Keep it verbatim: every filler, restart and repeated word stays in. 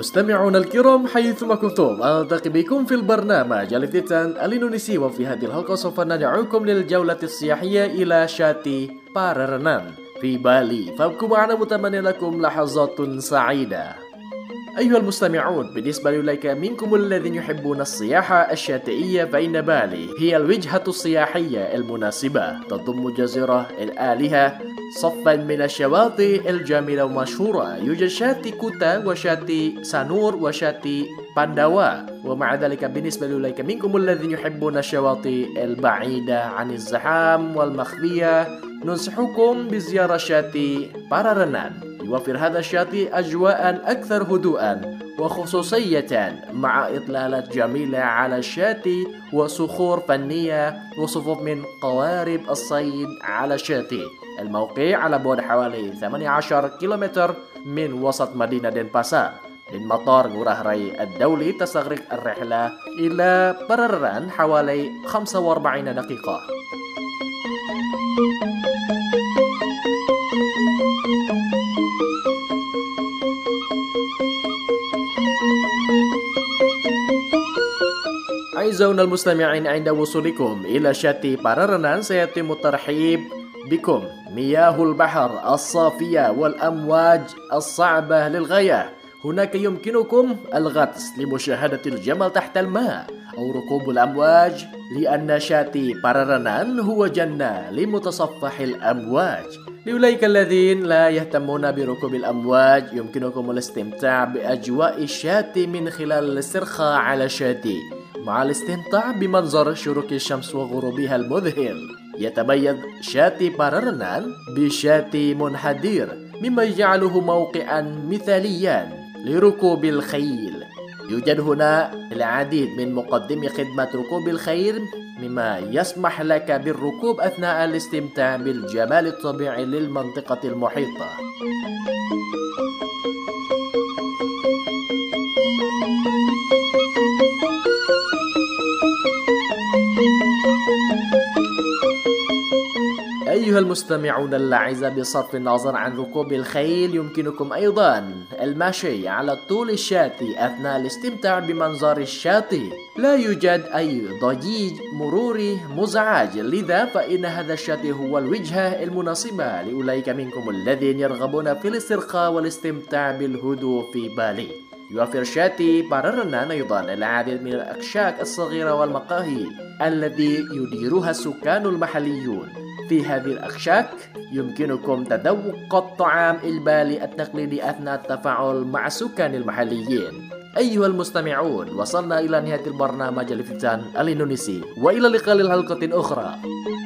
مستمعون الكرام حيثما كنتم، ألتقي بكم في البرنامج الافتتان الإندونيسي، وفي هذه الحلقة سوف ندعوكم للجولة السياحية إلى شاتي بارارنان في بالي، فابقوا معنا متمنى لكم لحظات سعيدة. أيها المستمعون، بالنسبة لأولئك منكم الذين يحبون السياحة الشاطئية فإن بالي هي الوجهة السياحية المناسبة، تضم جزيرة الآلهة صفا من الشواطئ الجميلة والمشهورة. يوجد شاطئ كوتا وشاطئ سانور وشاطئ بانداوا. ومع ذلك بالنسبة لأولئك منكم الذين يحبون الشواطئ البعيدة عن الزحام والمخفية، ننصحكم بزيارة شاطئ بارارنان. يوفر هذا الشاطئ أجواء أكثر هدوءا وخصوصية، مع إطلالات جميلة على الشاطئ وصخور فنية وصفوف من قوارب الصيد على الشاطئ. الموقع على بعد حوالي ثمانية عشر كيلومتر من وسط مدينة دنباسار. من مطار غوراه راي الدولي تستغرق الرحلة إلى بارارنان حوالي خمسة وأربعين دقيقة. أعزائنا المستمعين، عند وصولكم إلى شاطئ بارارنان سيتم الترحيب بكم. مياه البحر الصافية والأمواج الصعبة للغاية. هناك يمكنكم الغطس لمشاهدة الجمل تحت الماء أو ركوب الأمواج، لأن شاطئ بارارنان هو جنة لمتصفح الأمواج. لأولئك الذين لا يهتمون بركوب الأمواج، يمكنكم الاستمتاع بأجواء الشاطئ من خلال الاسترخاء على الشاطئ مع الاستمتاع بمنظر شروق الشمس وغروبها المذهل. يتميز شاطئ بارارنان بشاطئ منحدر، مما يجعله موقعا مثاليا لركوب الخيل. يوجد هنا العديد من مقدمي خدمة ركوب الخيل، مما يسمح لك بالركوب أثناء الاستمتاع بالجمال الطبيعي للمنطقة المحيطة. أيها المستمعون الأعزاء، بصرف النظر عن ركوب الخيل، يمكنكم أيضا المشي على طول الشاطئ أثناء الاستمتاع بمنظر الشاطئ. لا يوجد أي ضجيج مروري مزعج، لذا فإن هذا الشاطئ هو الوجهة المناسبة لأولئك منكم الذين يرغبون في الاسترخاء والاستمتاع بالهدوء في بالي. يوفر شاطئ بارارنان أيضا العديد من الأكشاك الصغيرة والمقاهي التي يديرها السكان المحليون. في هذه الأكشاك يمكنكم تذوق الطعام البالي التقليدي أثناء التفاعل مع السكان المحليين. أيها المستمعون، وصلنا إلى نهاية البرنامج الافتتان الإندونيسي، وإلى اللقاء للحلقة أخرى.